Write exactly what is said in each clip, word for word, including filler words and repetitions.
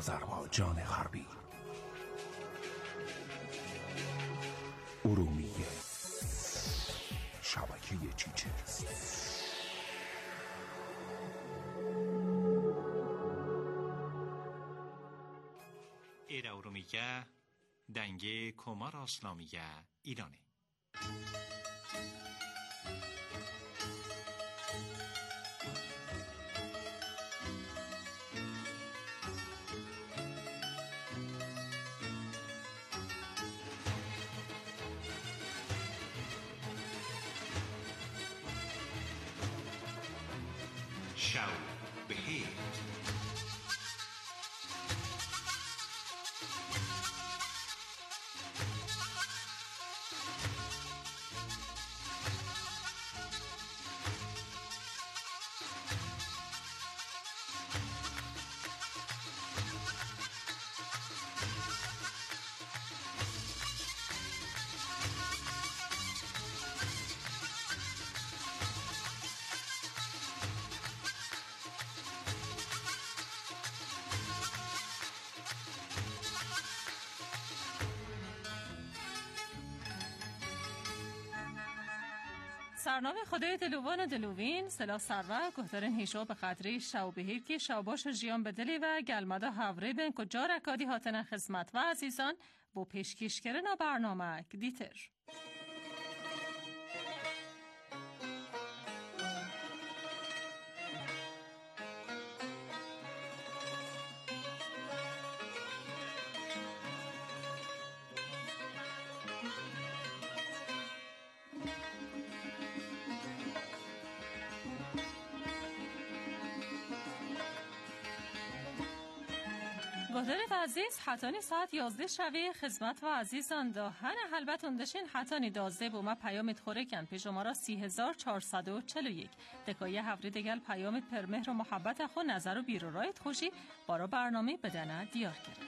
آذربایجان غربی. ارومیه، شبکه چیچست. ایرا ارومیه دنگه کمار اسلامیه ایرانه. شو بهیر سرنامه خدای دلوان و دلوین سلا سروه گهترین هیشو به قدری شو بهیر که شو باش جیان بدلی و گلمده هوره بین کجا رکادی هاتن خدمت و عزیزان با پیشکش کردن برنامه دیتر. گهدارت عزیز حتانی ساعت یازده شوی خدمت و عزیزان دا هن حلبتون دشین حتانی دازده بوما پیامت خوره کن پیش شمارا سی هزار چهارصد و چهل و یک دکایه هفری دگل پیامت پرمهر و محبت خود نظر و بیرو رایت خوشی بارا برنامه بدنه دیار کرد.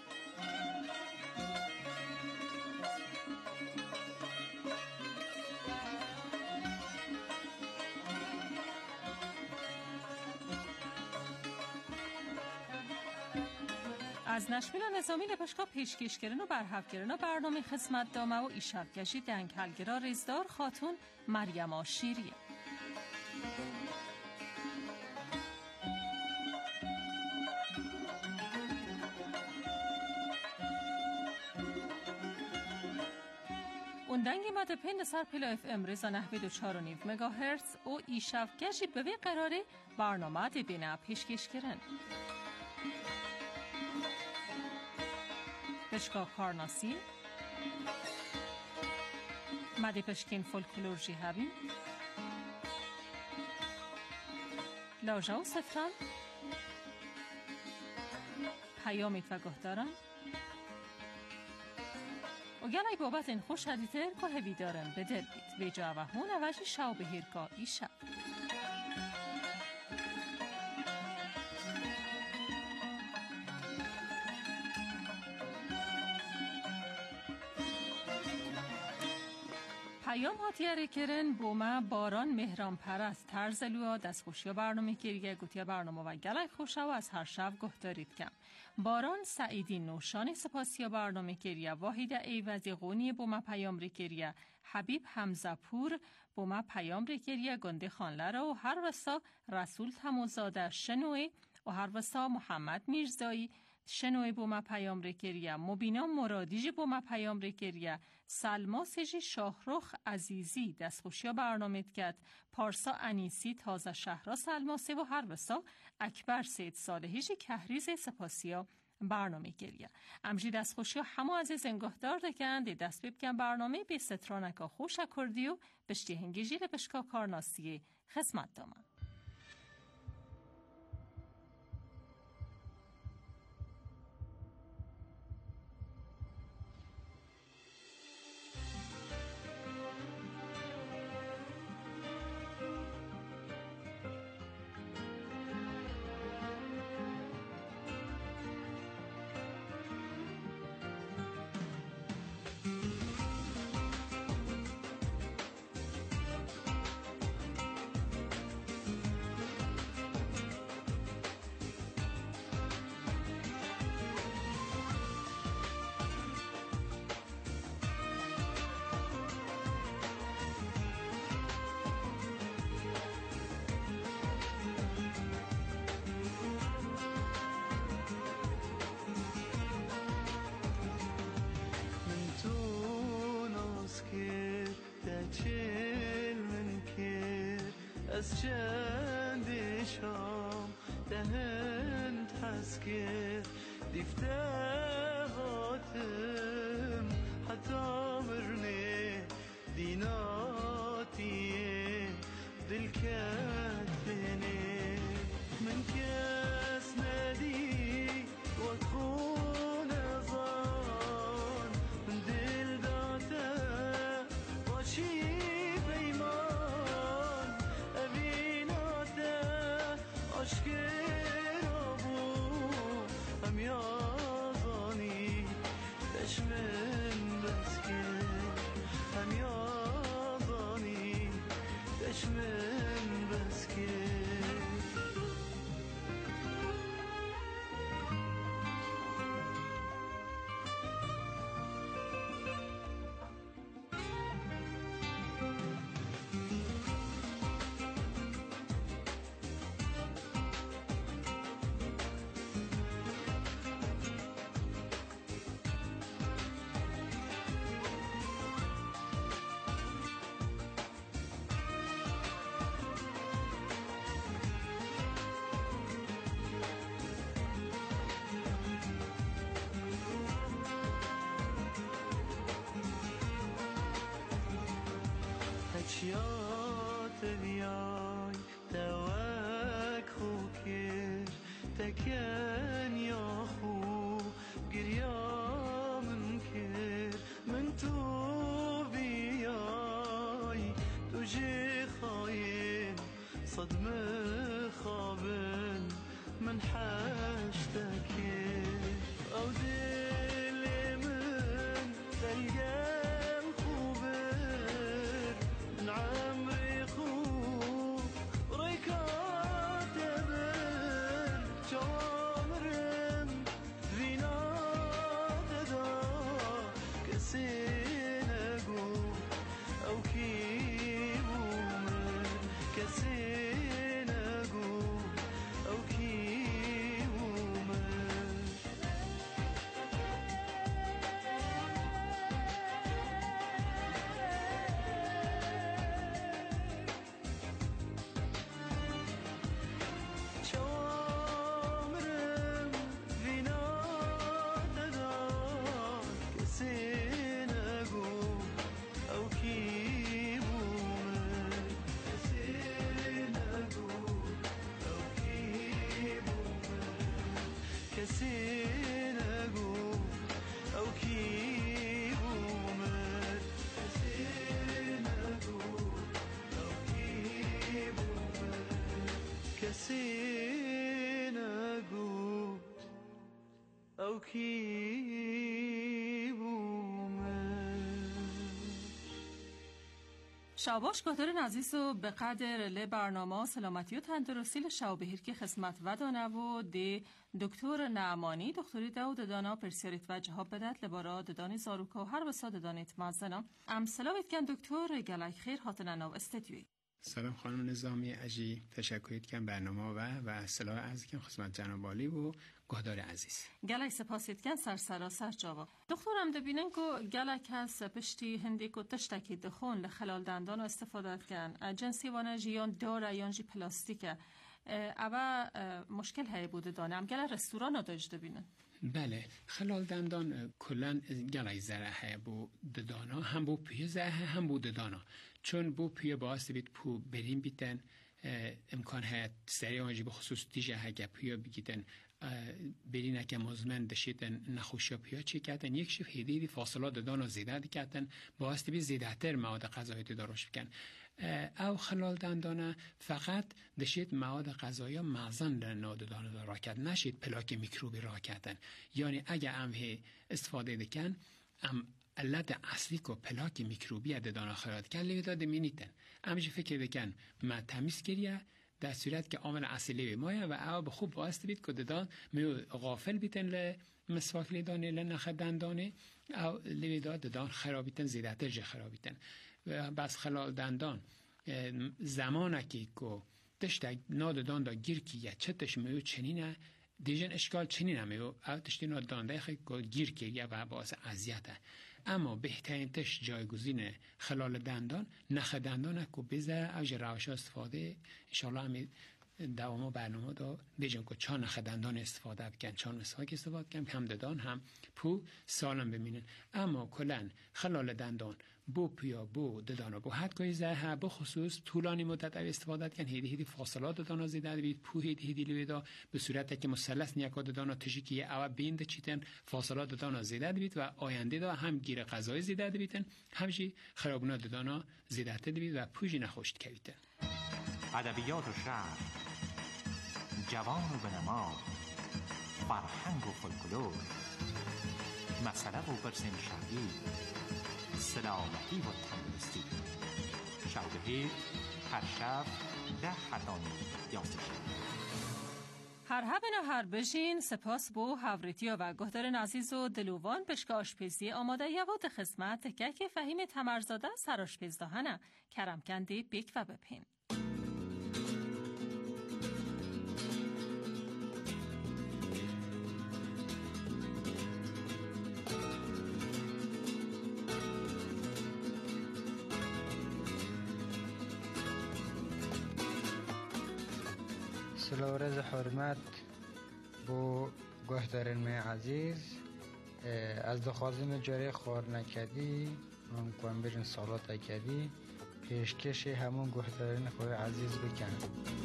از نشمیل و نظامی لپشکا پیشکش کردن و برحف کردن و برنامه خدمت دامه و ایشب کشی دنگ حلگرا ریزدار خاتون مریم آشیریه. اون دنگی ماده پند سر پلا اف ام ریزا نحوید و چار و نیو مگا هرتز و ایشب کشی به وی قراره برنامه ده بینه پیشکش کردن. پشکا کارناسی مدی پشکین فولکلور جیهبی لاجا و سفران پیامیت و گهداران و گلای بابت این خوش هدیتر که هوی دارن به دل بید و جا و هون اوشی شو بهیرگاه ایشب. پیام هاتیاره کرن بوما باران مهران پرست ترزلوها دستخوشی برنامه کریه گوتیا برنامه و گلک خوشه و از هر شب گهدارید کم. باران سعیدی نوشان سپاسی برنامه کریه واحد ایوزی غونی بوما پیام ری کریه حبیب حمزه پور بوما پیام ری کریه گنده خانلره و هر وسا رسول تموزاده شنوی و هر وسا محمد میرزایی شنوی بوما پیام ریکریه مبینا مرادیجی بوما پیام ریکریه سلما سجی شاهرخ عزیزی دستخوشی برنامه کرد پارسا انیسی تازه شهرا سلما سی و هر وسا اکبر سید صالحیجی کهریز سپاسیا برنامه گریه امجی دستخوشی همه عزیز انگهدار دکند دست ببکن برنامه به سترانکا خوش کردی و بشتی هنگیجی لبشکا کارناسی خدمت دامن. از چند شام دهن تسکر دیفته هاتم حتی مرنه دیناتیه دل کتنه من کس ندی و خون ازان من دل داته باشی پیمان اویناته آشکر آبو هم یازانی دشمن بسکر هم یازانی دشمن بسکر تچیات بیای توک خوکر تکن یا خو گریا من کر من تو بیای تو جی خاین صدمه خوابن من حشتکر او دل من تلقم خوبر من عمري خوب ريكات بر جوامرم فينا تدا كسينقو او كيبومر كسينقو او كيبومر جوامرم فينا تدا كسينقو او كيبومر كسينقو او كيبومر كسينقو او كيبومر كسينقو او كيبومر كسينقو او كيبومر شاباش گهدارن عزیز و به قدر لی برنامه سلامتی و تندرستی لشاو بهیر که خدمت و دانه و دی دکتر نعمانی دکتری داود دانا پرسیاریت و جهاب بدت لبارا ددانی زاروکا و هر بسا ددانیت مزنا ام سلاویت کن دکتر گلای خیر هاتن نو استدیوی سلام خانم نظامی عجی تشکریت کن برنامه و و سلام عرض کن خدمت جناب عالی و گهدار عزیز گلای سپاسیت کن سر سراسر جاوا دکترم دبینن که گلای کس پشتی هندی که تشتکی دخون لخلال دندان استفاده کن جنسی وانه جیان داره یانجی پلاستیکه اوه مشکل هایی بوده دانم گلای رستوران داشت دبینن بله خلال دندان کلن گلای زره بو ددانا هم بو پیه زره هم بو ددانا چون بو پیه باعث بید پو بریم بیتن امکان هست سریع آنجی بخصوص دیجه هگه پیه بگیدن برین اگه مزمن دشیدن نخوشی پیه چی کردن یک شف هدیدی فاصله ددانا زیده دی کردن باعث بید زیده تر مواد غذایی داروش بکن او خلال دندانه فقط دشید مواد غذایی مغزن در ناددانه را کرد نشید پلاک میکروبی را کردن یعنی اگه امه استفاده دکن ام علت اصلی که پلاک میکروبی ددانه خراد کن لیوی داده مینیتن امجی فکر دکن ما تمیز کریه در صورت که عامل اصلی مایه و او به خوب واسطه بید که ددان میو غافل بیتن ل مسواک لیدانه لنخ دندانه او لیوی داده ددان خرابیتن زیده تر جه خرابیتن و بس خلال دندان زمانکی که تشت ناددان دا گیر کیه چه تش میو چنینه دیجن اشکال چنینه میو او تشتی ناددان دا خیلی گیر کیه و باعث اذیته اما بهترین تش جایگزین خلال دندان نخ دندان کو بزه اوج روش استفاده انشالله همین دوام برنامه دا بیجن که چان نخ دندان استفاده بکن چان مسواک استفاده کن هم دندان هم پو سالم بمینن. اما کلن خلال دندان بو پیا بو ددانا بو حد کوی زه بو خصوص طولانی مدت استفاده کن هیدی هیدی فاصلات ددانا زیده بید پو هیدی هیدی لیویدا به صورت که مثلث نیاکا ددانا تشکی او بیند چیتن فاصلات ددانا زیده بید و آینده دا هم گیر غذای زیده بیتن همچی خرابونا ددانا زیده بید و پوجی نخوشت کویتن. ادبیات و شعر، جوان و بنما، فرهنگ و فولکلور، مسئله و برسیم شهری، سلامتی و تندرستی. شب هر شب ده حتانی یازده هر هبن و هر بشین سپاس بو هوریتیا و گهدارن عزیز و دلوان بشک آشپزی آماده یواد خدمت که که فهیم تمرزاده سر آشپز دهنه کرم کنده بیک و بپین. سلورز حرمت بو گهدارن می عزیز از دخوازم جاره خور نکدی من کوام برین سالات کدی پیشکش همون گهدارن خوی عزیز بکن.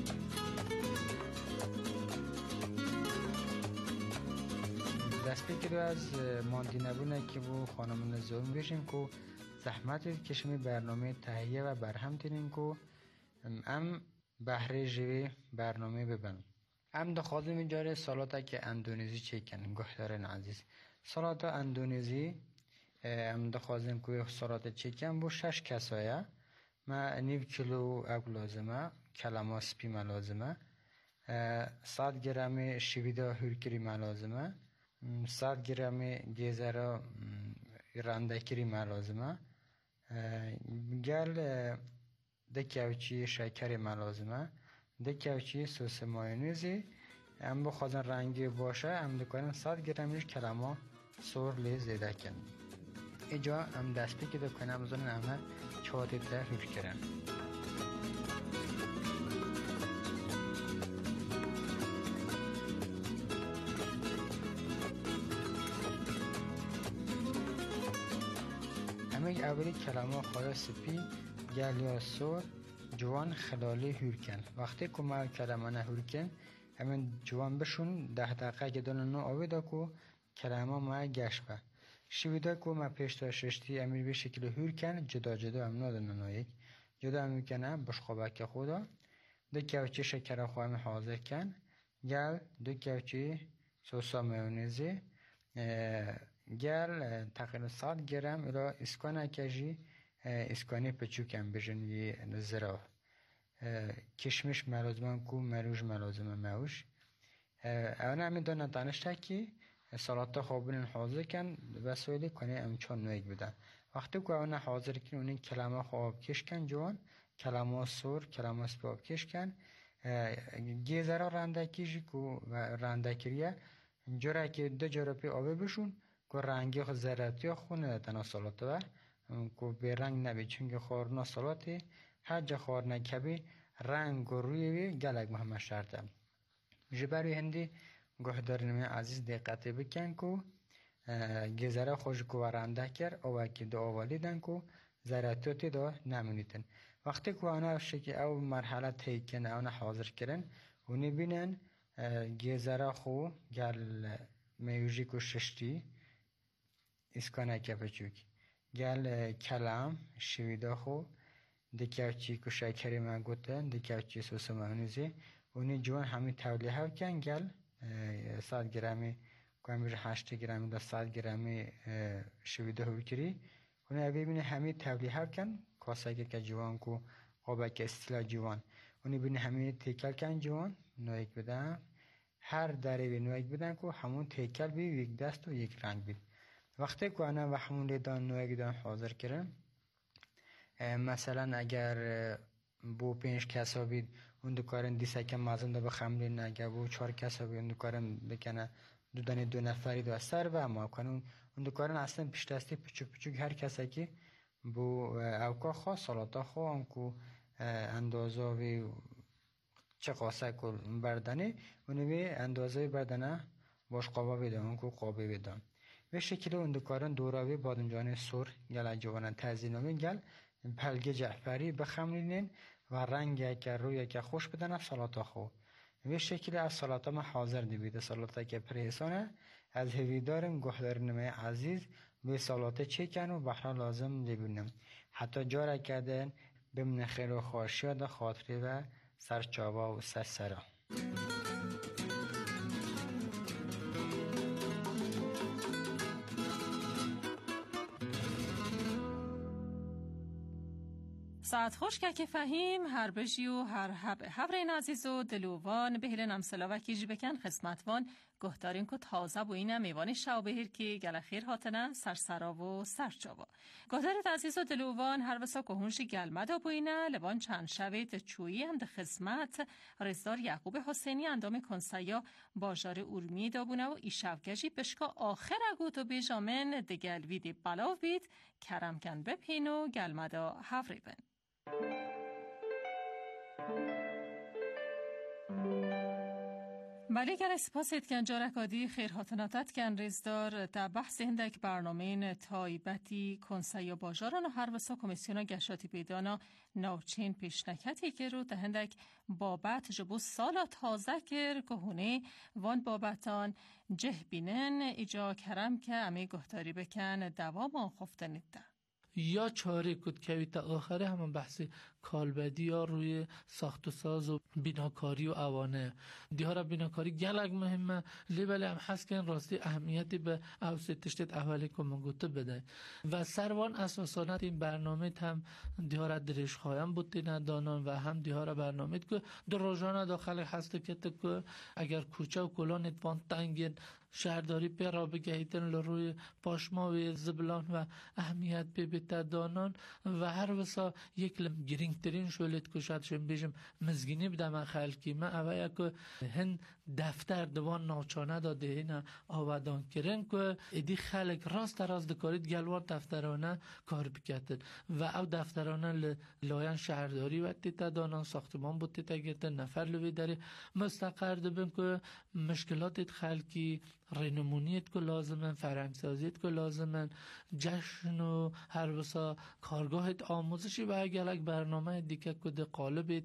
دست بگیرو از ماندی نبونه که بو خانم نزوم بشیم که زحمت کشمی برنامه تهیه و برهم تینیم که ام بهره جوی برنامه ببن. ام دخوازم جاره سالاتا که اندونزی چیکن گهدارن عزیز. سالاتا اندونزی ام دخوازم که سالاتا چیکن بو شش کسایه ما نیو کیلو اگ لازمه کلمه سپی لازمه صد گرم شویده هرکری لازمه صد گرم گیزره رندکری لازمه گل دکیوچی شکر لازمه دکیوچی سس مایونیزی ام بخوازن رنگی باشه ام دکنن صد گرمش کلمه سور لی زیده کن اینجا ام دستی که دکنم زنن امه چهاده ده هر کرن. همه اولی کلمه خواهد سپی گل یا سور جوان خلالی هر کن. وقتی که ما کلمه نه هر کن همین جوان بشون ده دقیقه گدان نو آویده که کلمه ما گشت به شویده که ما پیشتا ششتی امیر به شکل هر کن جدا جدا هم نادن نایک جدا هم میکنه بشخوابه که خودا دو کوچی شکر خواهم حاضر کن گل دو کوچی سوسا میونیزی گل تقریبا صد گرم الى اسکانه کجی اسکانی پچوکم بجن وی زرا کشمش ملازمان کو مروج ملازمه موش اون همین دانه دانشته که سالاتا خوابین حاضر کن وسایلی کنه امچان نویگ بدن. وقتی که اون حاضر کن اون کلمه خواب کش کن جوان کلمه سور کلمه سپاب کش کن گیزرا رنده کشی که رنده کریه جوره که دو جوره پی آبه بشون که رنگی خود زرطی خونه تنا سالاتا و که به رنگ نبی چونکه خورنا سالاتی هر جا خور نکبی رنگ و روی وی گلگ مهمه شرطه جبروی هندی گهدارن می عزیز دقتی بکن که گذره خوش که ورنده کرد او که دو آوالی دن که زرطیاتی دا نمونیتن. وقتی که آنها شکی او مرحله تیکن اونا حاضر کرن اونی بینن گذره خو گل میوژی که ششتی اسکانه که پچوک گل کلم شویده خو دکیوچی که شکری من گوتن دکیوچی سوس مهنوزی اونی جوان همین تولیه ها کن گل صد گرمی کامیر هشت گرمی دا صد گرمی شویده هر کری اونی اوی بینه همین تولیه ها کن کاسه که جوان کو قابه که استیلا جوان اونی بینه همین تیکل کن جوان نویک بدن هر دره بی نویک بدن که همون تیکل بی یک دست و یک رنگ بید. وقتی که آنها و همون لیدان نویک دان حاضر کرن مثلا اگر بو پنج کسا بید اون دو کارن دیسه که مازن دا بخملی نگه بو چهار کسا بید اون دو کارن بکنه دودن دو نفری دو سر و ما کنون اون دکارن اصلا پیش دستی پچو پچو هر کسی که بو اوکا خوا سالاتا خوا انکو اندازه و چه قاسه کل بردنه اونوی اندازه بردنه باش قابا بیدن انکو قابه بیدن به شکل اون دکارن دوراوی بادنجان سر گل جوانن تزینامی گل پلگ جعفری بخمرینین و رنگ که روی که خوش بدن سالاتا خو به شکل از سالاتا ما حاضر دیویده سالاتا که پریسانه از هویدارم گهدارنمه عزیز به سالاتا چه کن و بحرا لازم دیبینم حتی جارا کردن بمن خیر و خواشی دا خاطری و سرچاوا و سرسرا ساعت خوش که فهیم هر بجی و هر حب حبرین عزیز و دلووان بهیل نمسلا و کیجی بکن خسمتوان گهدارین که تازه بو اینه میوان شو بهیر که گل خیر هاتنه سرسرا و سرچاوا گهدارت عزیز و دلووان هر وسا که هونشی گلمده بو اینه لبان چند شوید چویی هم ده خدمت رزدار یعقوب حسینی اندام کنسایا باجار اورمی دابونه و ایشوگجی پشکا آخر اگوت و بیجامن دگل ویدی بلاو بید کرم کن بپین و گلمده هفری بن بله گر سپاسید کن جارکادی خیر هاتناتت کن رزدار در بحث هندک برنامه تایبتی کنسای باجاران و هر وسا کمیسیونا گشاتی پیدانا نوچین پیشنکتی که رو تا هندک بابت جبو سالا تازه کر که هونه وان بابتان جه بینن ایجا کرم که امی گهداری بکن دوام آن خفتنید ده یا چاره کد که تا آخره همون بحث کالبدی یا روی ساخت و ساز و بیناکاری و اوانه دیهارا بیناکاری گلگ مهمه لیبلی هم هست که این راستی اهمیتی به اوسط تشتت اولی که منگوته بده و سروان اساسانت این برنامه هم دیهارا درش خواهم بودی ندانان و هم دیهارا برنامه که در روزانه داخل هست که که اگر کوچه و کلانت وان تنگین شهرداری پر را بگهیدن لروی پاشما و زبلان و اهمیت ببیت دانان و هر وسا یک لم گرینگ ترین شولید کشاد شم بیشم مزگینی بدم خلکی ما اوه که هن دفتر دوان ناچانه داده اینا آودان کرن که ایدی خلق راست راست دکارید گلوان دفترانه کار بکتن و او دفترانه لایان شهرداری و تیتا دانان ساختمان بود تیتا گرتن نفر لوی داره مستقر دبن که مشکلات خلکی رنمونیت که لازمن فرهنگسازیت که لازمن جشن و هر وسا کارگاهت آموزشی و اگلک برنامه دیگه که ده قالبت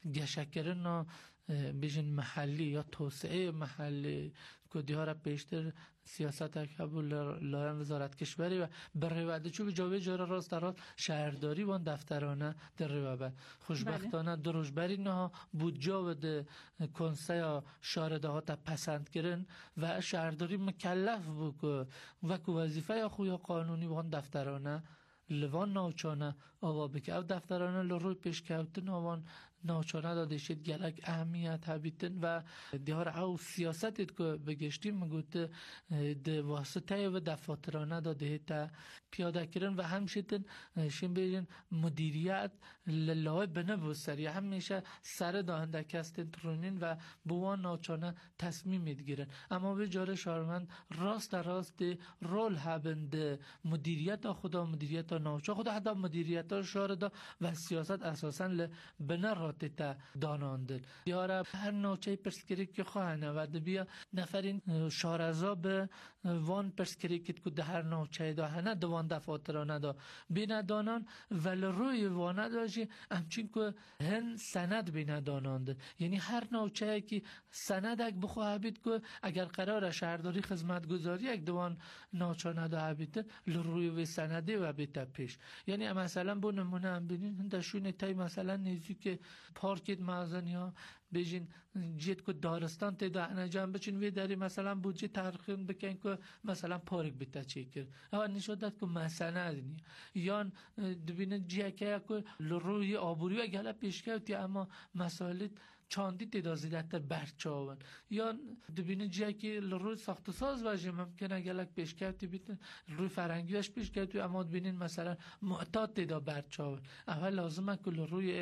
گشکرن بیشن محلی یا توسعه محلی که دیها پیشتر سیاست اکبر لایان وزارت کشوری و بر رویده چوب جاوی جارا راست راست شهرداری وان دفترانه در رویده خوشبختانه دروشبری نه بود جاود کنسیا شارده ها تا پسند کرن و شهرداری مکلف بود و که وظیفه خوی قانونی وان دفترانه لوان ناچانه آوا بکه او دفترانه لروی پیش کهوتن آوان ناچانه داده شد گلک اهمیت هبیتن و دیار او سیاستت که بگشتیم مگوت ده واسطه و دفاترانه داده تا پیاده کرن و همشتن شیم بیرین مدیریت للای بنبو سری همیشه سر داهنده کستن ترونین و بوان ناچانه تصمیمید گیرن اما به جاره شارمند راست راست رول هبند مدیریت خدا مدیریت ناچا خدا حتی مدیریت شارده و سیاست اساسا لبنه راتتا داناندن دیاره هر ناچه پرسکری که خواهنه و بیا نفرین شارزا به وان پرسکری که ده هر ناچه داهنه دوان دفاترانه دا بینه دانان ولی روی وانه داشی همچین که هن سند بینه داناندن یعنی هر ناچه که سند اک بخواه بید که اگر قرار شهرداری خدمت گذاری اک دوان ناچانه دا بیتن لروی و سنده و بیت پیش یعنی مثلا بو نمونه هم بینین دشونه تای مثلا نیزی که پارکت مازن یا بیشین جیت که دارستان تی دا انجام بچین وی داری مثلا بودجه ترخیم بکن که مثلا پارک بیتا چی کرد اما نشودت که مثلا ازنی یا دبینن جیه که لروی آبوری و گله پیش کرد اما مسائل چاندی تدازیدت تر برچاون یا دبینه جایی که روی ساخت و ساز واجه ممکنه گلک پیش کردی بیتن روی فرنگی واش پیش کردی اما دبینین مثلا معتاد تدا برچاون اول لازمه که روی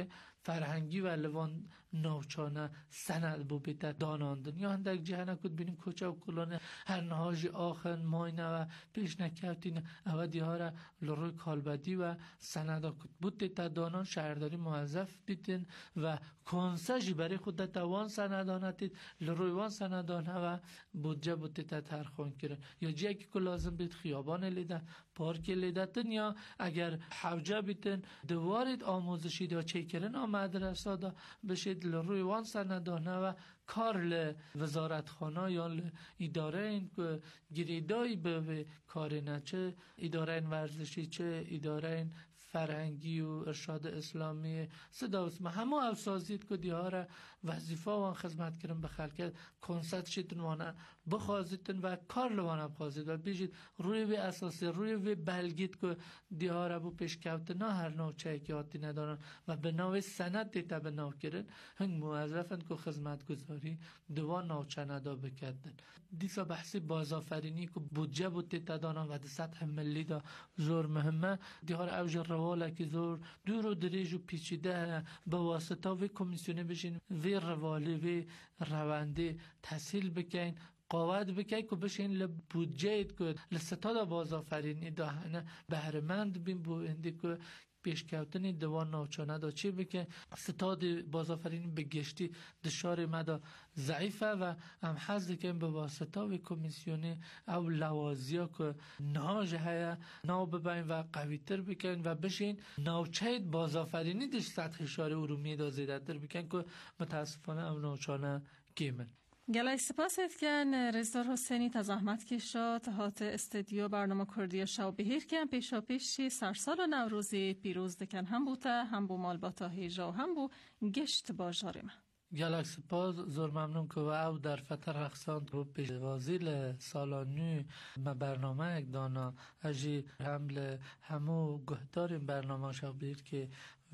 فرهنگی و لوان ناوچانه سند بو بیت داناندن یا هندک جهنه کد بینیم کوچه و کلانه هر نهاج آخن ماینه و پیش نکرتین او دیاره لروی کالبدی و سنده کد بود دیتا دانان شهرداری موظف دیتین و کنسجی برای خود دیتا وان سندانه دید لروی وان سندانه و بودجه بود دیتا ترخون کرن یا جایی که لازم بید خیابان لیدن پارک لیدتن یا اگر حوجه بیتن دوارید آموزشی دا چه کرن آمدرسا دا بشید لروی وان سندانه و کار ل وزارت خانه یا ل اداره این که گریدایی به کار نه چه اداره این ورزشی چه اداره این فرهنگی و ارشاد اسلامی صدا اسم همه اوسازید که دیاره وظیفه وان خدمت کردن به خلق کنسرت شیدن وانه بخوازیدن و کار لوانه بخوازید و بیشید روی وی اساسی روی وی بلگید که دیاره بو پیشکوت نه هر نوع چه که آتی ندارن و به نوع سند دیتا به نوع کرن هنگ موظفن که خدمت گذاری دوان نوچه ندا بکردن دیسا بحثی بازآفرینی که بودجه بود دیتا دانن و دی سطح ملی دا زور مهمه دیاره اوج رواله که زور دور و دریج و پیچیده به واسطه وی کمیسیونه بشین وی رواله وی رونده تحصیل بکن قوت بکی که بشین لبودجه که لستاد بازآفرینی دا هنه بهرمند بین بو اندی که پیشکوتنی دوان ناوچانه دا چی بکن ستاد بازآفرینی به گشتی دشار مدا ضعیفه و هم حضر که به واسطه و کمیسیونی او لوازیا که نهاج های ناو ببین و قویتر بکن و بشین ناوچه بازآفرینی دش سطح شار ارومی دا زیده در بکن که متاسفانه او ناوچانه کیمن. گلای سپاست کن رزدار حسینی تا زحمت کشا تحت استدیو برنامه کردی شو بهیر کن پیشا پیشی سرسال و نوروزی پیروز دکن هم بوده هم بو مال باتا هیجا و هم بو گشت باجار من. گلای سپاس زور ممنون که او در فتر رخصان رو پیش وازیل سالانو ما برنامه یک دانا اجی حمل همو گهداریم برنامه شو بهیر که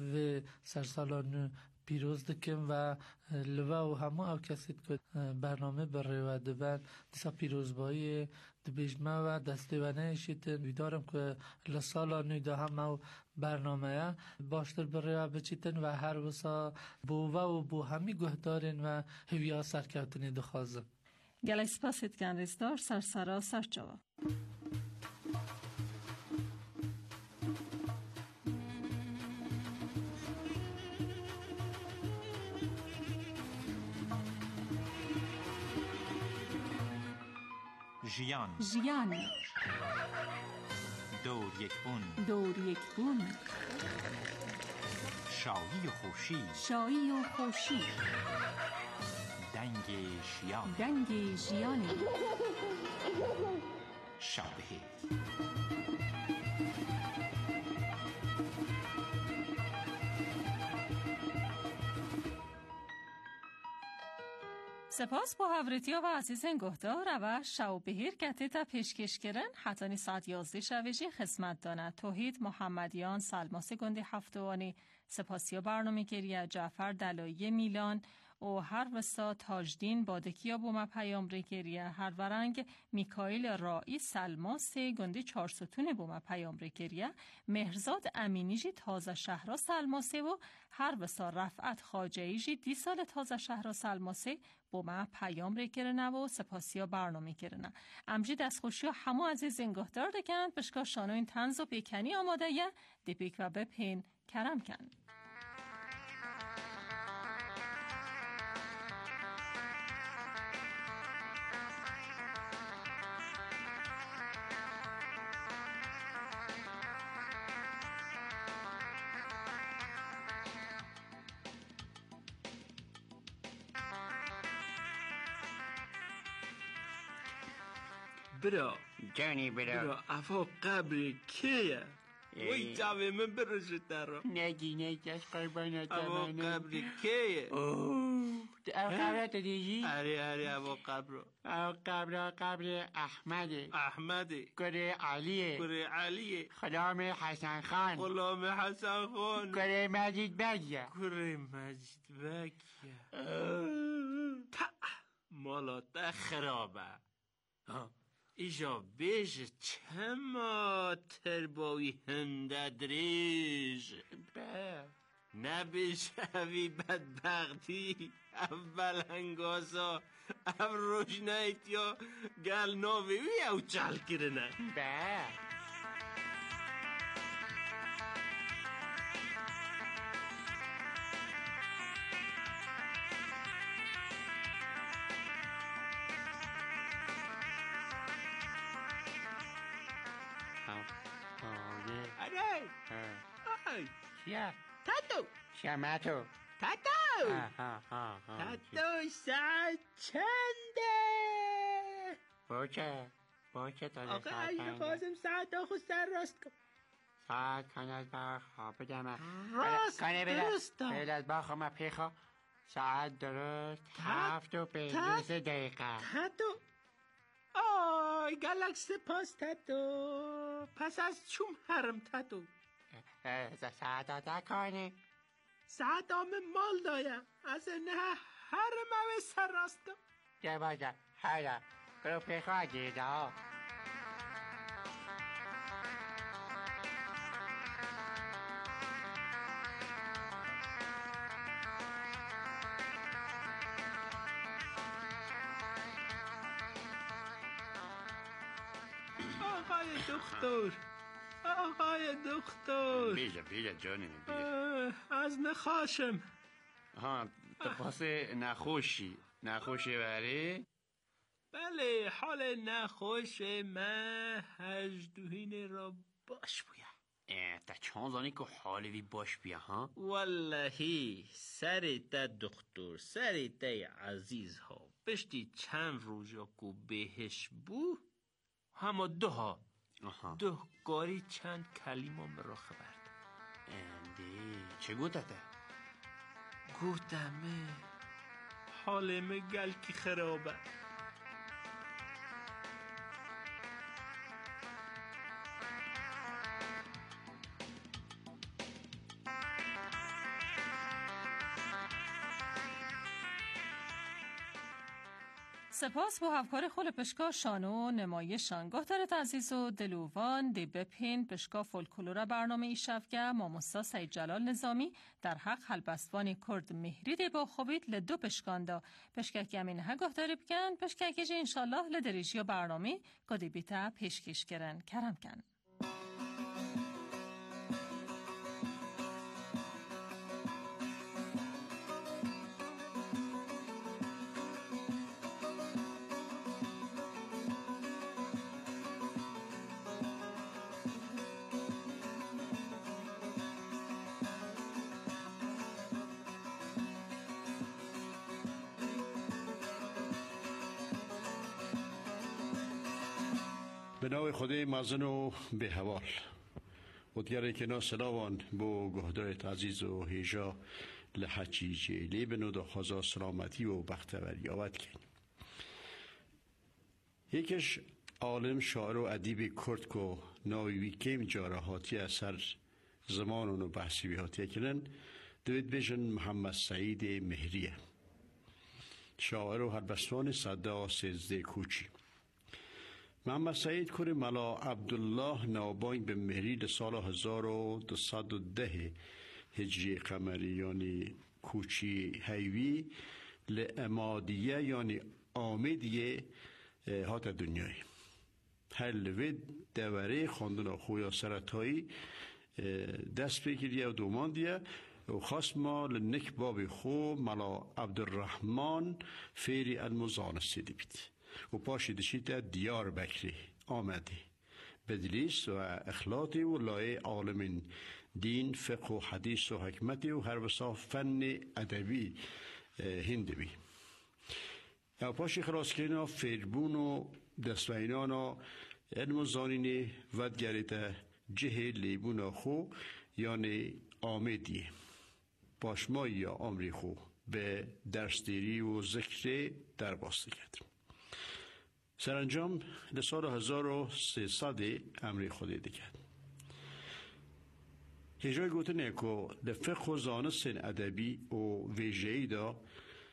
و سرسالانو پیروز دکم و لوا و همه او کسی که برنامه بر و دبن دیسا پیروزبایی دبیجمه و دستیوانه شیتن ویدارم که لسالا نیده همه برنامه باشتر بر و بچیتن و هر وسا بو و بو همی گهدارین و هویا سرکوتنی دخوازم گلی سپاسید کن ریزدار سرسرا سرچوا ژیان ژیان دور یک بون دور یک بون شایی و خوشی شایی و خوشی دنگ ژیان دنگ ژیان شابهی سپاس با هورتیا و عزیزین گهدار و شو بهیر گته تا پیشکش کرن حتانی ساعت یازده شویجی خدمت دانه توحید محمدیان سلماس گندی هفتوانی سپاسیا برنامه گریه جعفر دلایی میلان و هر وسا تاجدین بادکیا بوم پیام گریه هر ورنگ میکائیل رائی سلماس گندی چارستون بوم پیام گریه مهرزاد امینیجی تازه شهرا سلماسه و هر وسا رفعت خاجهیجی دی سال تازه شهرا سلماسه بوم پیام گرنه و سپاسیا برنامه گرنه امجی دستخوشی و همو عزیز انگهدار دکند بشکا شانو این تنز و پیکنی آماده یه دیپیک و بپین کرم کن برا جانی برا برا افا قبر کیه وی جاوه من برشت درا نگی نگیش قربانت افا منم قبر کیه اوه او قبرت دیجی؟ اره اره افا قبر او قبر قبر احمده احمده کره علیه کره علیه خلام حسن خان غلام حسن خان کره مجید بگیه کره مجید بگیه مالا تا خرابه ایجا بیش چما ترباوی هنده دریج به نبشوی بدبختی اول هنگاسا او روشنایت یا گل نوی او چال کرنه به آره آی چیه؟ تاتو شمتو تاتو آها آها تاتو ساعت چنده باچه باچه تا آقا اگه خواستم ساعت آخو سر راست کن ساعت کن از بر خواب بدم راست کنه درست بیل از بر خواب پیخوا ساعت درست تات- هفت و پنجیس دقیقه تاتو آی گلکس پاس تاتو پس از چوم حرم تاتو ساعت آتا کنی ساعت آم مال دایم از نه حرم او سر راست کن جای باشه هایده کرو پیخوا گیده ها آقای دکتر آقای دکتر بیجا بیجا جانی بیجا اه، از نخاشم ها تپاس نخوشی نخوشی بری بله حال نخوش من هجدوهین را باش بویم تا چند زانی که حالی وی باش بیا ها واللهی سر تا دکتر سر تا عزیز ها بشتی چند روزا کو بهش بو همه دو ها آها دو گاری چند کلمه مرا خبرد اندی چه گوتته گوتمه حالمه گل کی خرابه سپاس با هفکار خول پشکا شانو نمایشان گهترت عزیز و دلووان دی بپین پشکا فولکلورا برنامه ای شفگه ماموسا سید جلال نظامی در حق حلبستوان کرد مهری دی با خوبید لدو پشکاندا پشکک یمین ها گهتره بکن پشکک جه انشالله لدریجی و برنامه گدی بیتا پیشکش کرن کرم کن به نام خدای مزن و به حوال ودگره که نا سلاوان بو گهدایت عزیز و هیجا لحچیجی لیبن و دا خوزا سلامتی و بختوری آود کن یکش عالم شاعر و ادیب کرد که ناوی کم جارهاتی اثر زمان و بحثی بیهاتی کنن دوید بیشن محمد سعید مهریه شاعر و هربستوان صدا سیزده کوچی محمد سعید کوری ملا عبدالله ناباین به مهری سال هزار و دویست و ده هجری قمری یعنی کوچی هیوی لامادیه یعنی آمدیه هات دنیای هر لوید دوره خواندن خویا سرطایی دست بگیریه و دومان دیه و خاص ما لنک باب خو ملا عبدالرحمن فیری المزانستی دی بید و پاشی دشیت دیار بکری آمده بدلیس و اخلاطی و لای عالم دین فقه و حدیث و حکمتی و هر بسا فن ادبی هند بی و پاشی خلاص کرینا فیربون و دستوینانا علم و زانین ودگریت جه لیبون خو یعنی آمدی پاشمایی یا آمری خو به درستیری و ذکر در باسته کرد سرانجام لسال هزار و سیصد امری خودی دیگرد هجای گوته نیکو لفقه و زانستن ادبی و ویژه‌ای دا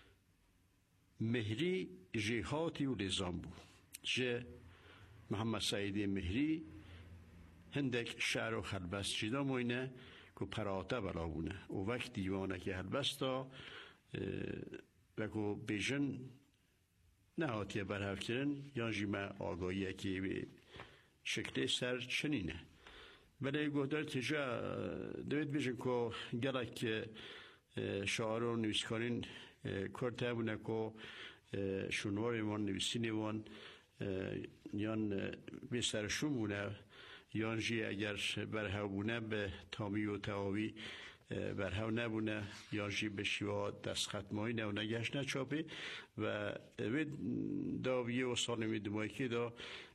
مهری جهاتی و لزام بو جه محمد سعید مهری هندک شعر و خلبست جدا موینه که پراته بلا بونه و وقت دیوانه که هلبستا و که بیشن نهاتی برهف کرن یا جیمه آگاهی که به شکل سر چنینه ولی گوهدار تیجا دوید بیشن که گلک شعار و نویسکارین کرده بونه که شنواری وان نویسینی وان یان به سرشون بونه یان جی اگر برهو بونه به تامی و تاوی برهو نبونه یان جی به شیوا دست ختمایی نه و نگشت نچاپی و وید داویه و سالمی دمایی که دا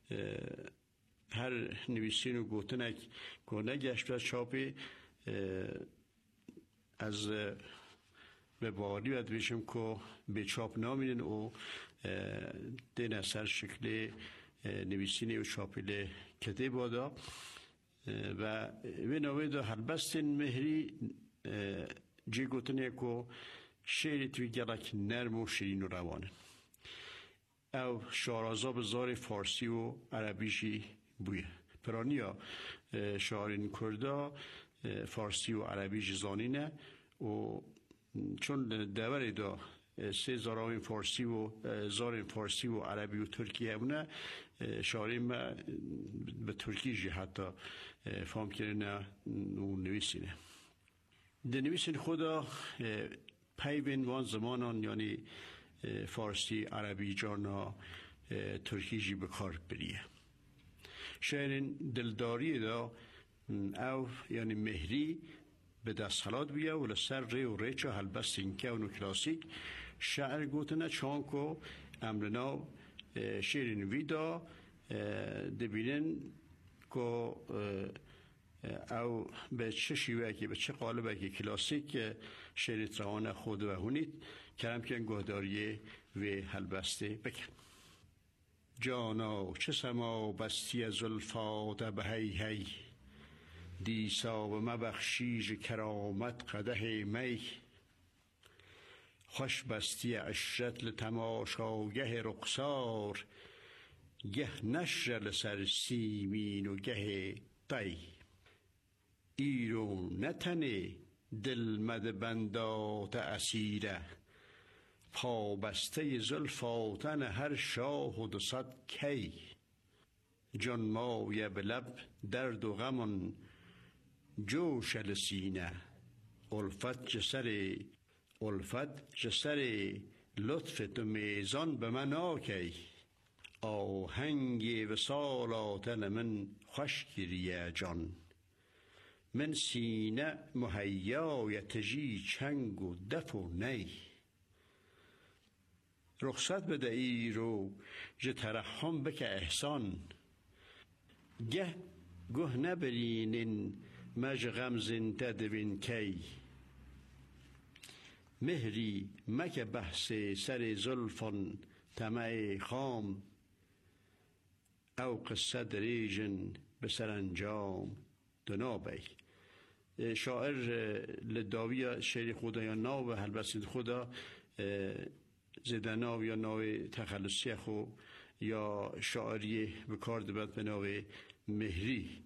هر نویسین و گوتنک که نگشت و چاپی از به باری باید بیشم که به چاپ نامینن و دین اثر شکل نویسینی و چاپیل کته بادا و به نوعی دا هلبستین مهری جی گوتنه که شعری توی گلک نرم و شیرین و روانه او شعرازا به زار فارسی و عربیشی بویه پرانیا شعرین کردا فارسی و عربیش زانینه و چون دوری دا سه زارین فارسی و زارین فارسی و عربی و ترکی همونه شعرین به ترکی جی حتی فهم کرنه و نویسینه ده نویسین خدا پیوین وان زمانان یعنی فارسی عربی جانا ترکی جی بکار بریه شعرین دلداری دا او یعنی مهری به دستخلات بیا و لسر ری و ریچا هلبست اینکه اونو کلاسیک شعر گوتنه چانکو امرنا شیرین ویدا دبینن که او به چه شیوه که به چه قالبه که کلاسیک شعر تروان خود و هونید کرم که گهداریه و هلبسته بکن جانا چه سما بستی زلفات به هی هی دیسا و مبخشیج کرامت قده می خوش بستی عشرت لتماشاگه رخسار گه نشر لسر سیمین و گه طی ایرو نتنه دل مد بندات اسیره پابسته زلفاتن هر شاه و دو صد کی جان مایه به لب درد و غمون جوش لسینه الفت جسر الفت جسر لطف تو میزان به من آکی آهنگ وصالات من خوش گریه جان من سینه مهیای تجی چنگ و دف و نی رخصت بده ای رو ج ترحم بک احسان گه گه نبرینین مج غمزن تدوین کی مهری مک بحث سر زلفان طمع خام او قصه دریجن به سرانجام دنابی شاعر لداوی شعر خدا یا ناو هلبسید خدا زده ناو یا ناو تخلصی خو یا شاعری بکار دبد به ناو مهری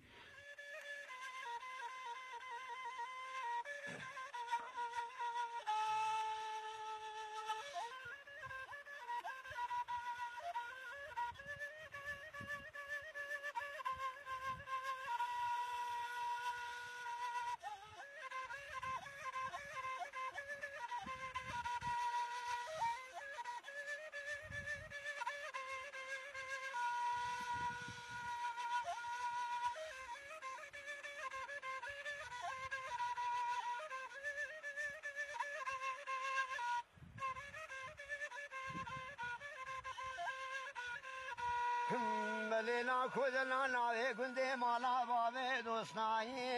ملینا کودنا ناوی گنده مالا بابه دوستایی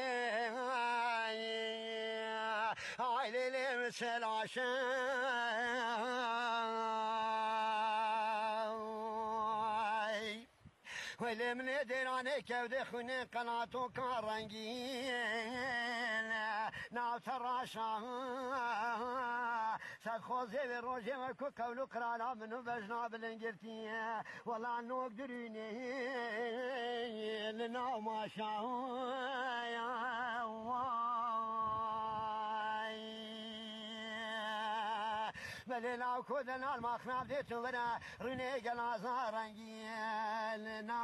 آیلی لیم سلاشه ولی من دیرانه کود خونه قناتو کارنگین ناو تراشا سد خوزی و روژه و که کولو کرانا منو بجنا بلنگرتی ولا نوک درینی لناو ماشا ملينا وكودنا المخناب ديتو بنا رني قلازا رنجين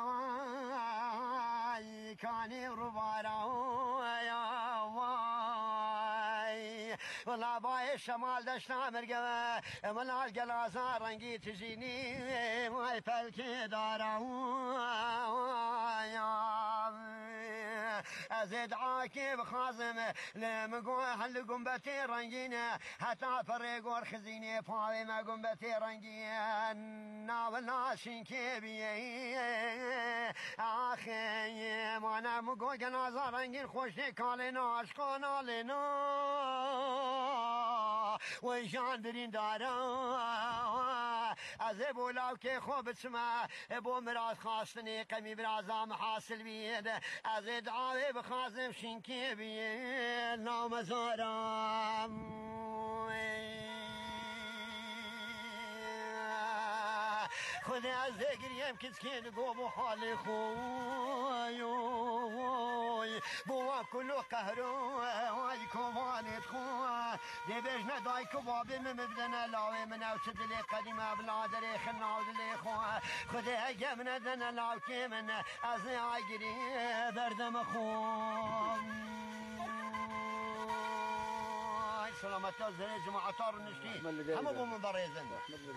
نواي كاني ربارا يا واي والله باي الشمال دشنا مرقبة من القلازا رنجي تجيني ماي فلكي دارا أزيد عاكب خازم لمقوى هل قنبتي رنجينة حتى فريقور خزيني فاوي ما قنبتي رنجين ناولا شنكيبي آخي مانا مقوى جنازة رنجين خوشي كالينا عشقانا لنا ويشان درين دارا أزيبو لو كي خوب تسمع بو مراز خاصني قمي برازام حاصل بيد أزيد عاوي بخازم شنكي بيد نام زارام خذ أزيقر يمكن سكين قوم حالي خوي بوا كله قهرو واي كواني تخوا دي بيجنا داي كبابي من مبدنا لاوي من اوتد لي قديمة بلادري خنا ودلي خوا خذ اجمنا دنا لاو كي من ازي عاقري بردم خوم سلامت الزري جماعة طار النشتي هم ابو من بريزن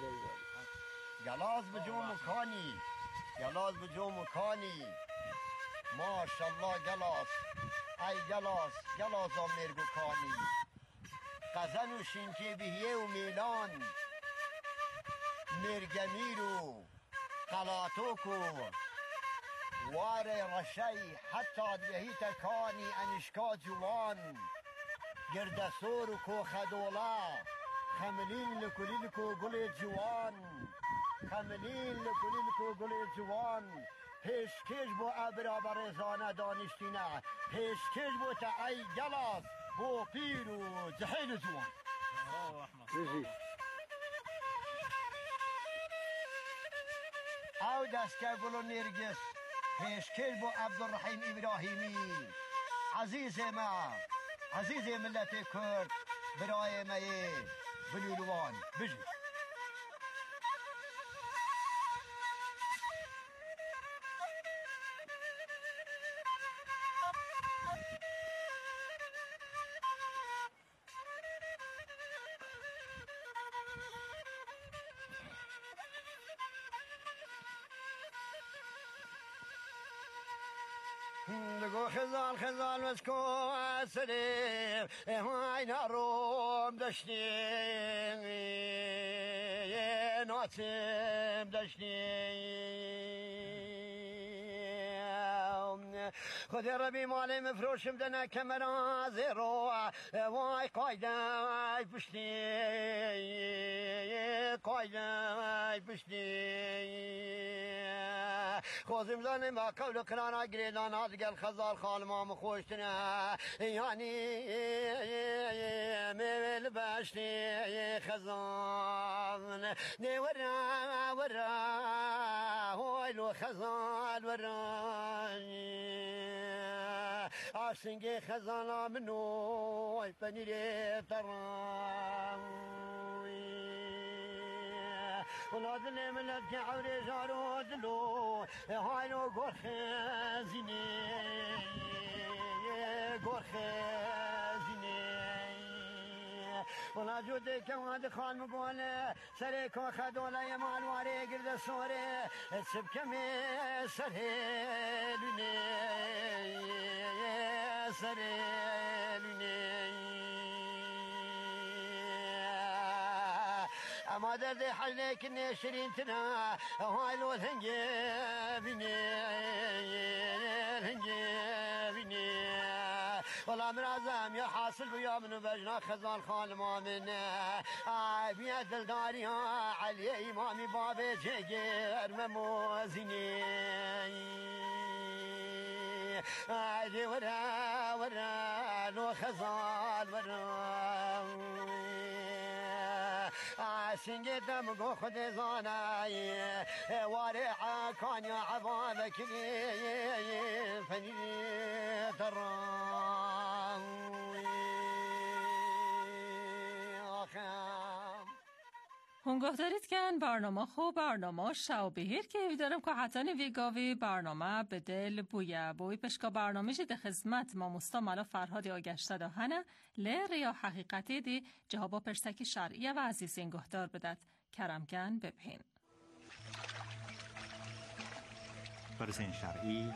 جلاز بجوم مكاني جلاز بجوم مكاني ما شاء الله جلاس اي جلاس جلاس اميرگو كاني قزن و شنكي بهيه و ميلان مرگميرو قلاتوكو واري رشي حتى بهيت كاني انشكا جوان گردسور و کوخدولا خملين لكليلكو قلي جوان خملين لكليلكو قلي جوان هیچ کش بو ابرا برزانه دانشتینه هیچ کش بو تا ای جلاس بو پیر و جهیل جوان او دستگاه گلو نرگس هیچ کش بو عبدالرحیم ابراهیمی عزیز ما عزیز ملت کرد برای مای بلولوان بجی دقو خزال خزال مسكو سرير هاي ناروم دشني ناتم دشني خذ ربي مالي مفروش بدنا كاميرا زيرو واي قايدة بشني قايدة بشني خوزم زني ما قبل قرانا قريدان هذا الخزال خال ما مخوشتنا يعني ميل باشني خزان ني ورا ورا هوي لو خزان وراني عاشنجي خزانة منو يفني تراوي ولادني من الجعوري جارو دلو هاينو قور خزيني قور خزيني ولا جودي كواد خان مقولة سريكو خدولا يمال واري قرد سوري سبكمي سرهلوني سرهلوني ما درد حليك نشرين تنا هايلو الهنجابيني الهنجابيني والله من عزام يا حاصل ويا من بجنا خزان خان ما من بيا دلداري علي امامي بابي جيجر مموزيني عادي ورا ورا لو خزان ورا عاشنجي دم قو خد زاناي وارع كان يا عظامك فني تراوي اخام هنگاه دارید که برنامه خوب برنامه شاو بهیر که ویدارم که حتی نویگاوی برنامه به دل بویه بوی پشکا برنامه جد خدمت ما مستعمل فرهاد آگشته دهنه لیر یا حقیقتی دی جواب پرسکی شرعی و عزیز این گهدار بدد کرمکن ببین پرسین شرعی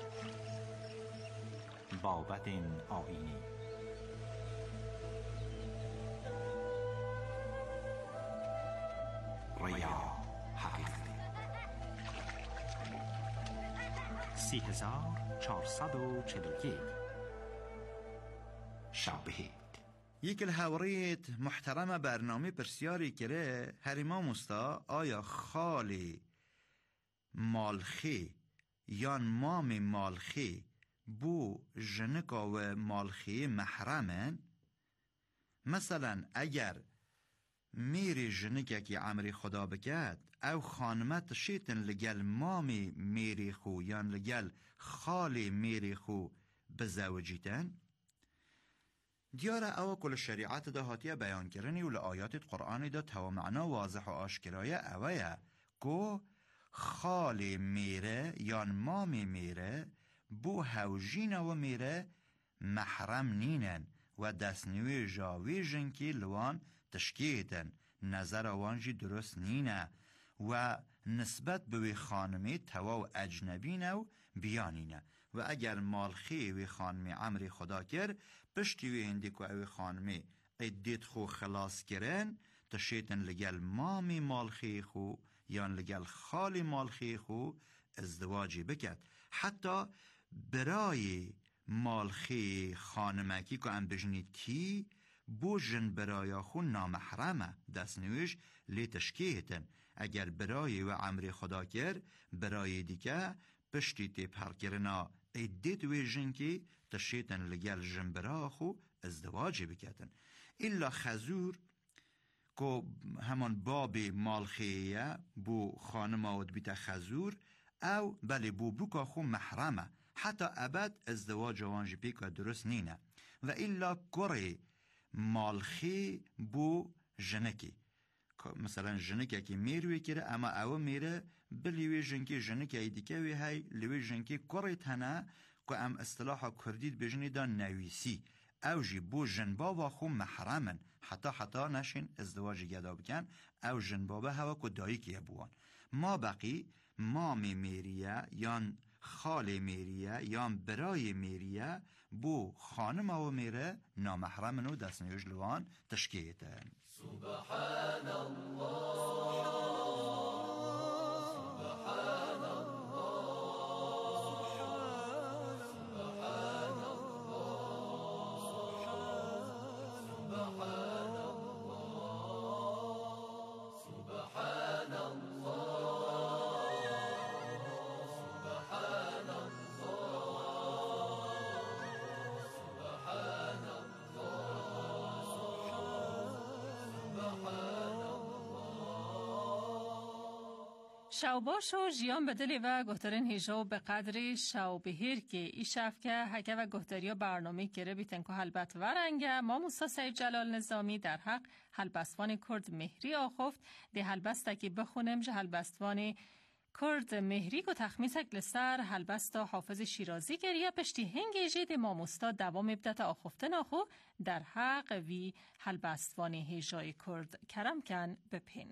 بابت آینی ریا حقیقت سی هزار چهارصد و چهل و یک شابهید یک الهوریت محترم برنامه پرسیاری کره هریما مستا آیا خالی مالخی یا مام مالخی بو جنکا و مالخی محرمن؟ مثلا اگر میری جنکه که عمری خدا بکد او خانمت شیطن لگل مامی میری خو یا لگل خالی میری خو بزوجیتن؟ دیاره او کل شریعت ده هاتیه بیان کرنی و لآیات قرآن ده تو معنا واضح و آشکرایه اوه کو خالی میره یا مامی میره بو هوجین و میره محرم نینن و دستنوی جاوی جنکی لوان تشکیتن نظر وانجی درست نینه و نسبت به خانمی توا و اجنبی نو بیانینه و اگر مالخی وی خانمی عمری خدا کر پشتی وی هندی که اوی خانمی ایدید خو خلاص کرن تشیتن لگل مامی مالخی خو یا لگل خالی مالخی خو ازدواجی بکد حتی برای مالخی خانمکی که ام بجنید کی بو جن برای خو نامحرمه دست نویش لی تشکیهتن اگر برای و عمری خدا کر برای دیگه پشتی تی پر کرنا ایدید وی جن کی تشیتن لگل جن برای خو ازدواجی بکتن الا خزور که همان باب مالخیه بو خانم آود بیت خزور او بله بو بوکا خو محرمه حتی ابد ازدواج وانجی پیکا درست نینه و الا کره مالخی بو جنکی مثلا جنکی که میروی کره اما او میره بلیوی جنکی جنکی ایدیکه وی های لیوی جنکی کره تنه که ام اصطلاح کردید بجنی دا نویسی او جی بو جنبابا خو محرمن حتی حتی نشین ازدواج گدا بکن او جنبابا هوا که دایی که بوان ما بقی مامی میریه یا خال میریه یا برای میریه بو خانم او میره نامحرمن و دست نیوش لوان تشکیتن سبحان الله سبحان الله سبحان الله سبحان شاوباش و جیان بدلی و گهترین هیجا به قدری شاو بهیر که ای شف که حکه و گهتری و برنامه گره بیتن که حلبت ورنگه ما موسا سید جلال نظامی در حق حلبستوان کرد مهری آخفت ده حلبسته که بخونم جه حلبستوان کرد مهری که تخمیسک لسر حلبستا حافظ شیرازی گریه پشتی هنگی جید ما مستا دوام ابدت آخفتن آخو در حق وی حلبستوان هیجای کرد کرم کن بپین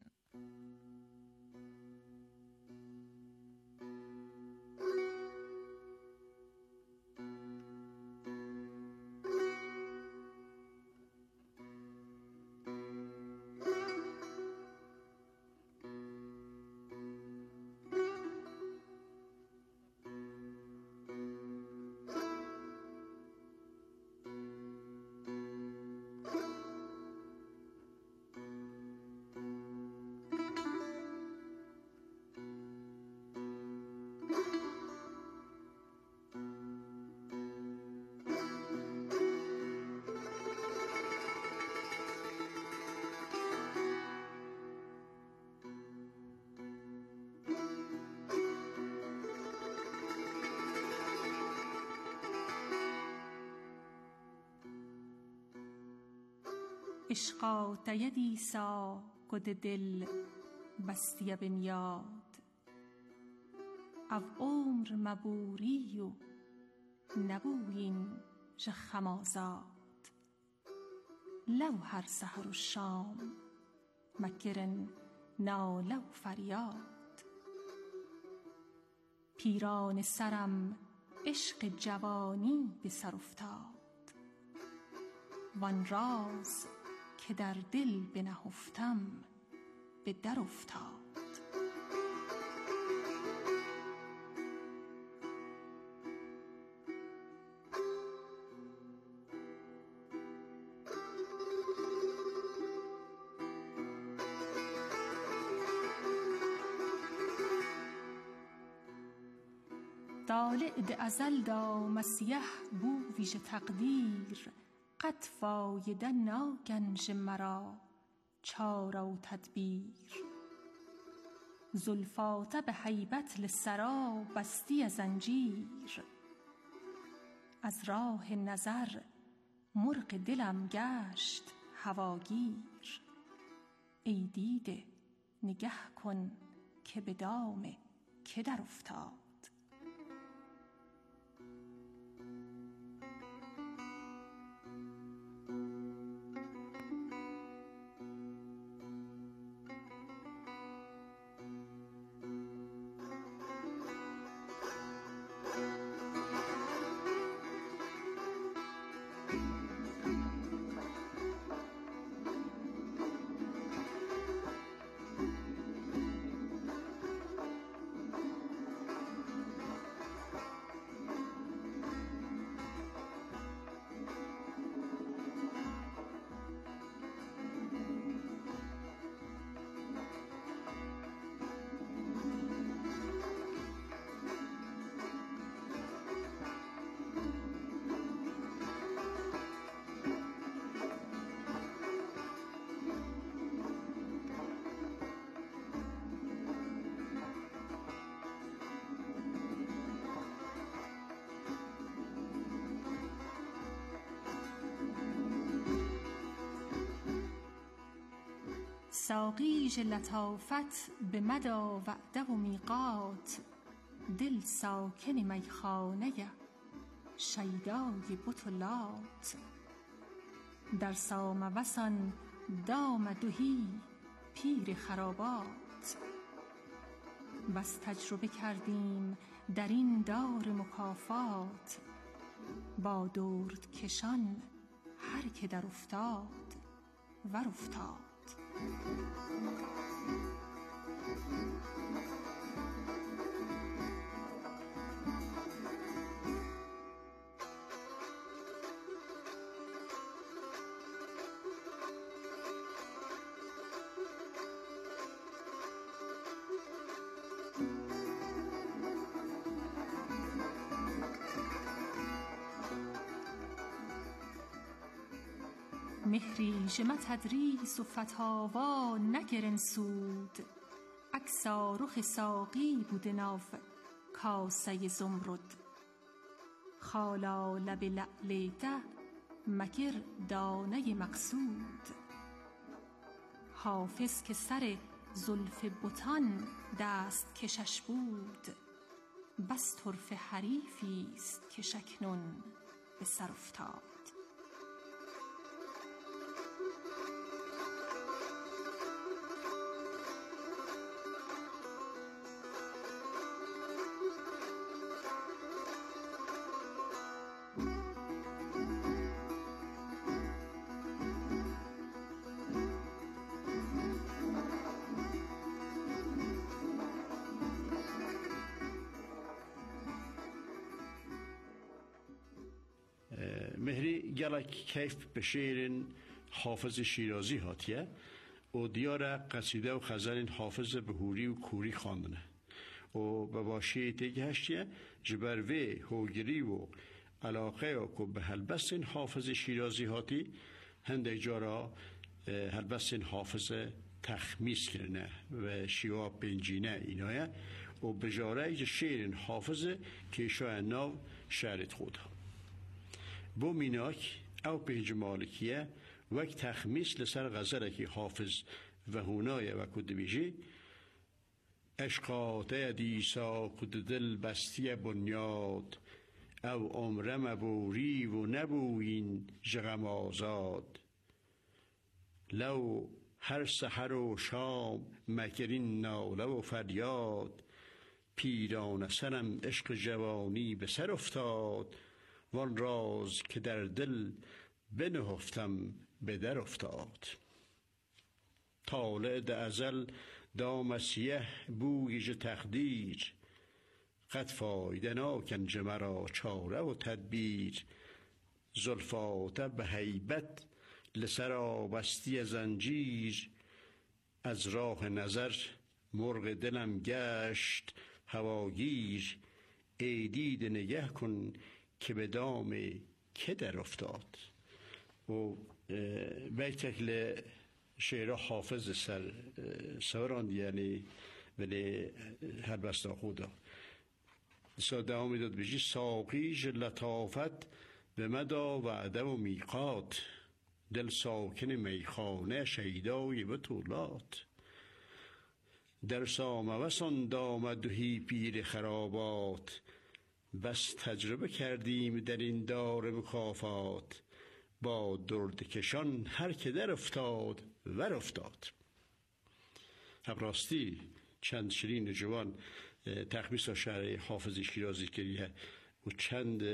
عشقا دیدی سا گد دل بستی بنیاد او عمر مبوری و نبوین ژ خمازاد لو هر سحر و شام مکرن ناله و فریاد پیران سرم عشق جوانی به سر افتاد وان راز که در دل بنهفتم به در افتاد. طالع د ازل دا مسیح بو ویژ تقدیر قد فایده ناگنج مرا چاره و تدبیر زلفات به هیبت لسرا بستی زنجیر از راه نظر مرغ دلم گشت هواگیر ای دیده نگه کن که به دام که در افتاد. ساقی ژ لطافت به مدا وعده و میقات دل ساکن میخانه شیدای بت و لات در سام وسان دام دهی پیر خرابات بس تجربه کردیم در این دار مکافات با درد کشان هر که در افتاد ور افتاد. مهری ژ تدریس و فتاوا نگرن سود عکسا رخ ساقی بوده ناف کاسه زمرد خالا لب لعلیته مگر دانه مقصود حافظ که سر زلف بتان دست کشش بود بس طرفه حریفی است که اکنون به سر افتاد. مهری گلک کیف به شعر حافظ شیرازی هاتیه و دیاره قصیده و خزر حافظ بهوری و کوری خواندنه و به باشی تیگه هشتیه جبروی هوگری و علاقه و که به هلبست حافظ شیرازی هاتی هنده جارا هلبست حافظ تخمیس کرنه و شیوا پنجینه اینایه و بجاره شعر حافظ که شاید ناو شعرت خود بو میناک او پنج مالکیه وقت تخمیس لسر غزره که حافظ و هونای و کد بیجی اشقاط دیسا کد دل بستی بنیاد او عمره مبوری و نبوین جغم آزاد لو هر سحر و شام مکرین ناله و فریاد پیران سرم عشق جوانی به سر افتاد وان راز که در دل بنهفتم به در افتاد طالع ده ازل دام سیه بویج تقدیر قد فایده ناکنج مرا چاره و تدبیر زلفات به هیبت لسرا بستی زنجیر از راه نظر مرغ دلم گشت هواگیر ای دید نگه کن که به دام که در افتاد و بیتکل شعر حافظ سر سوراند یعنی ولی هر بستا خودا ساده آمی داد بجی ساقیج لطافت به مدا وعده و میقات دل ساکن میخانه شیدای بطولات در ساموسان دامدهی پیر خرابات بس تجربه کردیم در این دار مکافات با درد کشان هر که در افتاد ور افتاد راستی چند شیرین جوان تخمیس شعر حافظ شیرازی کریه و چند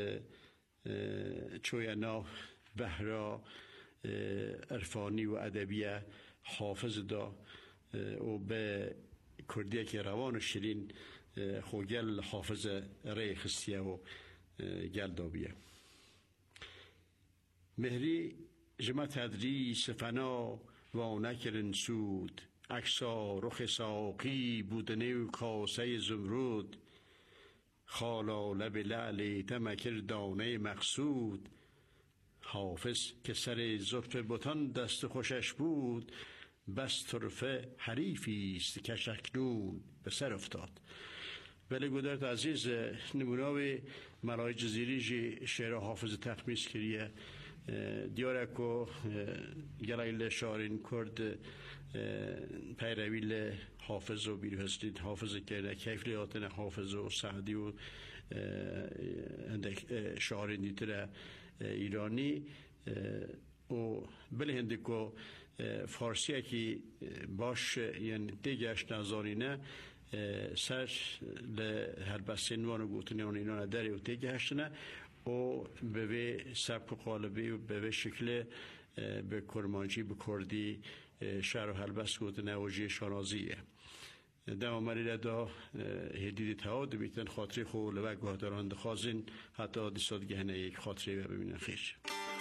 چوینا بهرا عرفانی و ادبیه حافظ دا و به کردیه که روان شیرین خوگل حافظ ریخستیه و گل دابیه مهری جمع تدریس فنا و نکرن سود اکسا رخ ساقی بودنه و کاسه زمرود خالا لب لعلی تمکر دانه مقصود حافظ که سر زلف بتان دست خوشش بود بس طرفه حریفیست که شکنون به سر افتاد. ولی گودرت عزیز نموناوی ملای جزیری شعر حافظ تخمیس کریه دیاره که گلایل شعرین کرد پیرویل حافظ و بیرو هستید حافظ کرده کیفلی آتن حافظ و سعدی و شعرین دیتر ایرانی و بله هنده که فارسیه که باش یعنی دیگهش نظارینه سر هر بسین وانو گوتنی اون اینا نداری و دیگهش نه و به سبک و قالبی و به شکل به کرمانچی به کردی شهر و هلبست گوت نواجی شانازیه در عملی لدا هدید تهاد بیتن خاطری خو لوگ گهداران دخوازین حتی دیساد گهنه یک خاطری و ببینن خیش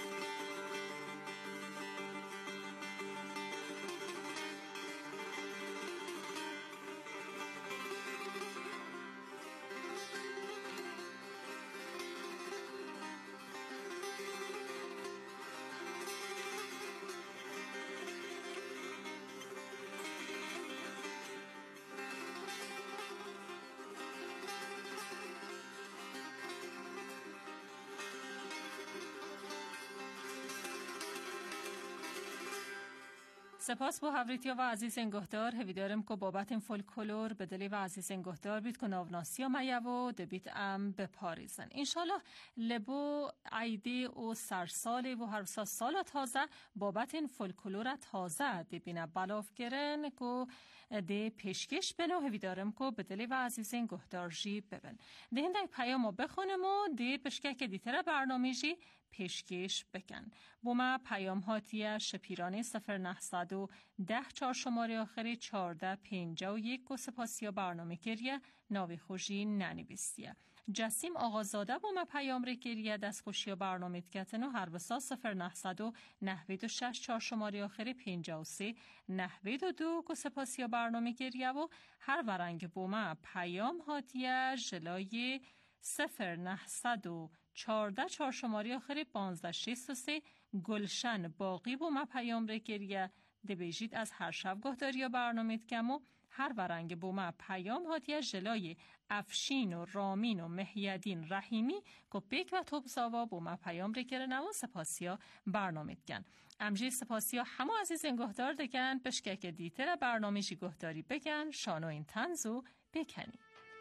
سپاس با هوریتیا و عزیز انگهدار هویدارم که بابت این فولکلور به دلی و عزیز انگهدار بیت که ناوناسی و میه و دبیت ام به پاریزن انشالله لبو عیدی و سرسالی و هر سال سال تازه بابت این فولکلور تازه دبینه بلاف گرن که ده پیشکش بنو هویدارم که به دلی و عزیز انگهدار جی ببن ده هنده پیامو بخونم و ده پشکه که دیتره برنامه جی پیشکش بکن بوما پیام هاتیه شپیرانه سفر نهصد و ده چار شماره آخری چارده پینجا و یک و سپاسیا برنامه کریه ناوی خوشی ننویستیه جسیم آقازاده بوما پیام ری کریه دست خوشی برنامه کتن و هر بسا سفر نهصد و نهوید و شش چار شماره آخری پینجا و سی نهوید و دو و سپاسیا برنامه کریه و هر ورنگ بوما پیام هاتیه جلای سفر نهصد و چارده چهار شماری آخری پانزده شیست و سه گلشن باقی بو ما پیام رکریه دبیجید از هر شب گهداری برنامه کم و هر ورنگ بومه پیام هاتیه جلای افشین و رامین و مهیدین رحیمی که پیک و توب ساوا بومه پیام ریکرنه و سپاسیا برنامه دکن. امجی سپاسیا همه عزیز انگهدار دکن پشکه که دیتر برنامه جی گهداری بکن شانو این تنزو بکنی.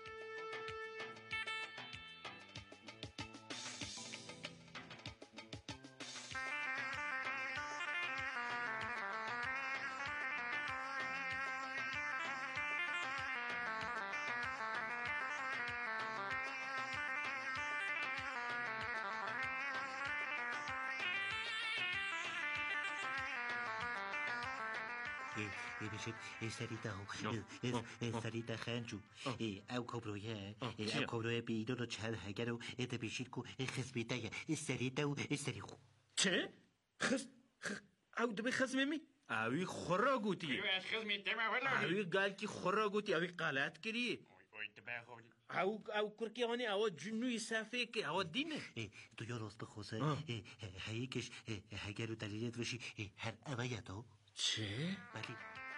بشه سریتا هو سریتا خانجو او کبرویه او کبرویه بیدو رو چهل هگر و ایتا بشید که خزبیتا یه سریتا و سریخو چه؟ خز او دبی خزممی؟ اوی خورا گوتی اوی گال کی خورا گوتی اوی قالت کری او او کرکی آنی او جنوی صفحه که او دینه تو یا راست بخوزه هایکش هگر رو دلیلت بشی هر اویتو چه؟ بلی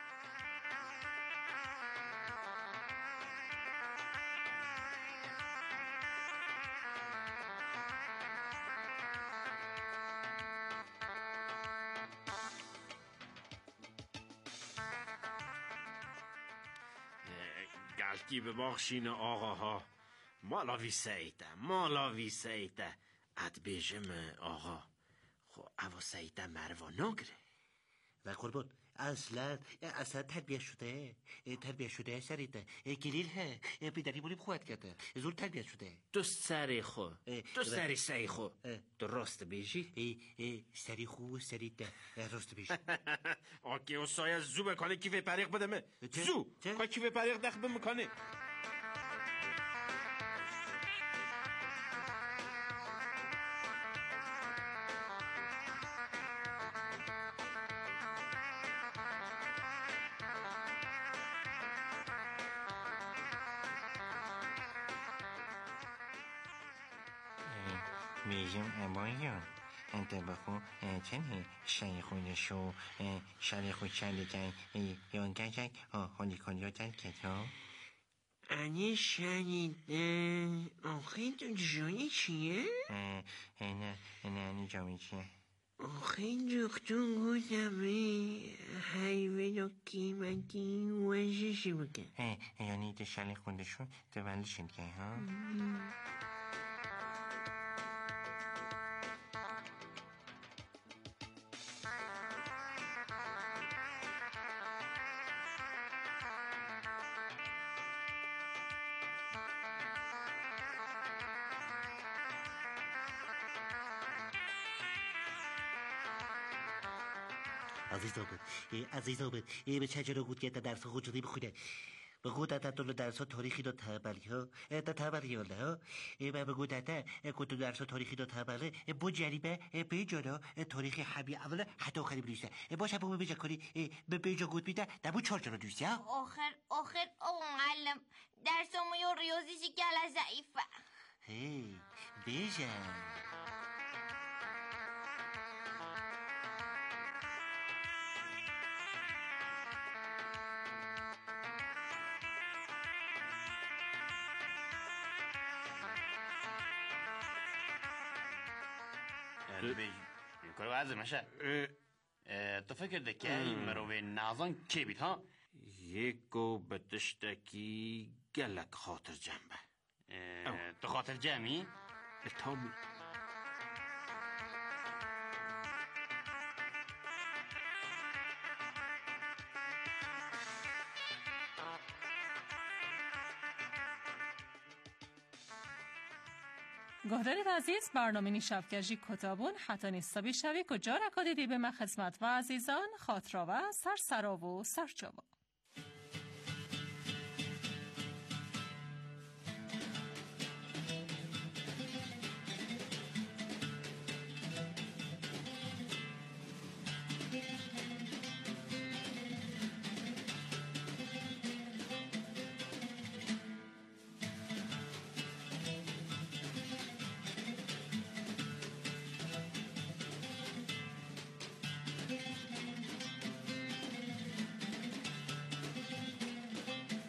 گلکی ببخشین آقاها مالا ویسیته مالا ویسیته اد بیجم آقا خو او سیته مروا نگره و قربان اصلا اصلا تربیه شده تربیه شده سریده گلیل ها بیداری بولیم خواهد کرده زور تربیه شده تو سری خو تو سری سی خو درست بیجی سری خو سریده راست بیجی آکی او سایه زو بکنه کیف پریق بدمه زو که کیف پریق دخل بمکنه میگم امایان انت بخو چنی شای خودشو شای خود شای کن یان کن هانی کنی جن کتا انی شنیده آخه تو جایی چیه؟ نه نه انی جایی چیه آخه دکتون گوزمه حیوه دو قیمتی وزشی بکن یعنی تو شای خودشو تولد شد که ها عزیز آبد عزیز آبد به چجا رو گود که درس خود شدی بخونه به گود تا تو درس تاریخی دو تبلی ها تا تبلی ها به گود تا کدو درس تاریخی دو تبله با جریبه به جانا تاریخی حبی اوله حتی آخری بلیسته باشه با بیجا کنی به بیجا گود بیده دبو چار جانا دوسته آخر آخر او معلم درسمو یا ریاضیشی گله ضعیفه هی بیجا کارو عزیز مشه تو فکر دکی مروی نازان کی بید ها یکو بدشتکی گلک خاطر جنبه تو خاطر جمعی؟ تامی گهدارید عزیز برنامه نیشفگجی کتابون حتی نیستا بیشوی کجا رکا دیدی به من خدمت و عزیزان خاطرا و سرسرا و سرچاوا